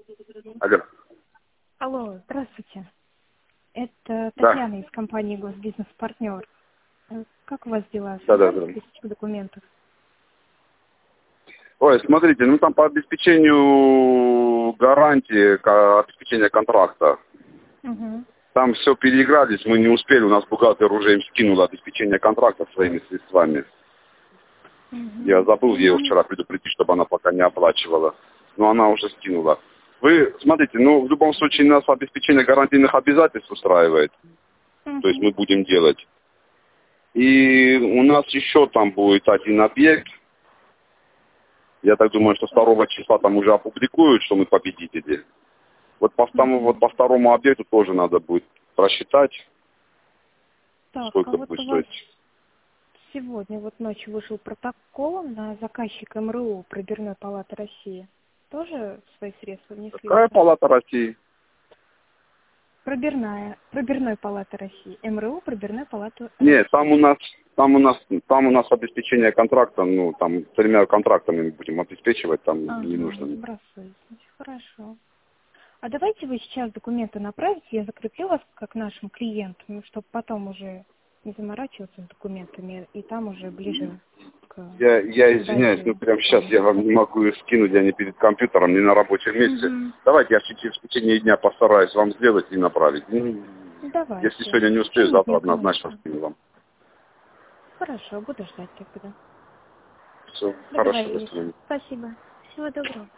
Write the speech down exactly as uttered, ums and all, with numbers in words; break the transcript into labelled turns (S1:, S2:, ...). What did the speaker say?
S1: Алло.
S2: Алло, здравствуйте. Это
S1: Да.
S2: Татьяна из компании «Госбизнес-партнер». Э, Как у вас дела?
S1: Да, да,
S2: Собрали
S1: да.
S2: списочек документов?
S1: Ой, смотрите, ну там по обеспечению гарантии, ка- обеспечения контракта,
S2: Угу.
S1: там все переигрались, мы не успели, у нас бухгалтер уже им скинул обеспечение контракта своими средствами. Я
S2: Угу.
S1: забыл ее
S2: Ну,
S1: вчера предупредить, чтобы она пока не оплачивала, но она уже скинула. Вы смотрите, ну в любом случае нас обеспечение гарантийных обязательств устраивает, то есть мы
S2: угу.
S1: будем делать. И у нас еще там будет один объект. Я так думаю, что второго числа там уже опубликуют, что мы победители. Вот по, тому, вот
S2: Угу.
S1: по второму объекту тоже надо будет просчитать,
S2: Так, а
S1: сколько
S2: вот
S1: будет
S2: у вас
S1: стоить.
S2: сегодня вот ночью вышел протокол на заказчика МРУ Пробирной палаты России. Тоже свои средства внесли
S1: Какая
S2: уже?
S1: палата России?
S2: Пробирная, Пробирной палаты России. МРУ Пробирной палаты
S1: Нет, там
S2: России.
S1: у нас, там у нас, там у нас обеспечение контракта, ну, там тремя контрактами мы будем обеспечивать, там не
S2: Ага,
S1: нужно.
S2: сбрасываете. Хорошо. А давайте вы сейчас документы направите, я закреплю вас как нашим клиентом, ну, чтобы потом уже не заморачиваться с документами, и там уже ближе к
S1: Я, я извиняюсь, ну
S2: дате
S1: прямо сейчас я вам
S2: исполнения.
S1: не могу их скинуть, я не перед компьютером, не на рабочем месте.
S2: Угу.
S1: Давайте я в течение в течение дня постараюсь вам сделать и направить. Ну, если
S2: Давайте.
S1: сегодня не
S2: В
S1: успею,
S2: течение
S1: завтра
S2: дня,
S1: однозначно
S2: конечно.
S1: скину вам.
S2: Хорошо, буду ждать тогда.
S1: Все, хорошо, до
S2: Договорились.
S1: свидания.
S2: Спасибо. Всего доброго.